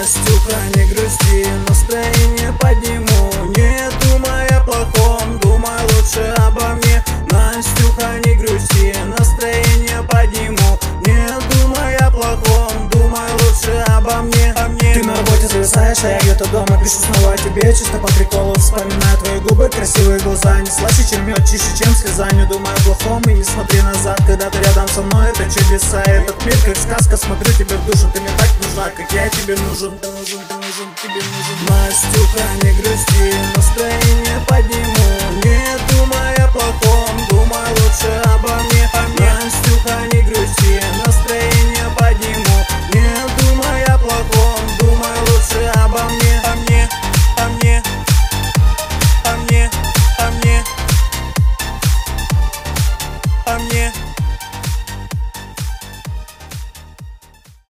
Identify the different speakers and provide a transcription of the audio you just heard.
Speaker 1: Настюха, не грусти, настроение подниму. Не думай о плохом, думай лучше обо мне. Настюха, не грусти, настроение подниму. Не думай о плохом, думай лучше обо мне. Ты на работе зависаешь, а я где-то дома пишу снова о тебе. Чисто по приколу вспоминаю твои губы, красивые глаза. Не слаще, чем мед, чище, чем слеза. Не думай о плохом и не смотри назад. Когда ты рядом со мной, это чудеса. Этот мир как сказка, смотрю тебе в душу. Ты мне так нужна, как я тебе нужен. Ты нужен, тебе нужен. Настюха, не грусти, настроение подниму. Не думай о плохом, думай лучше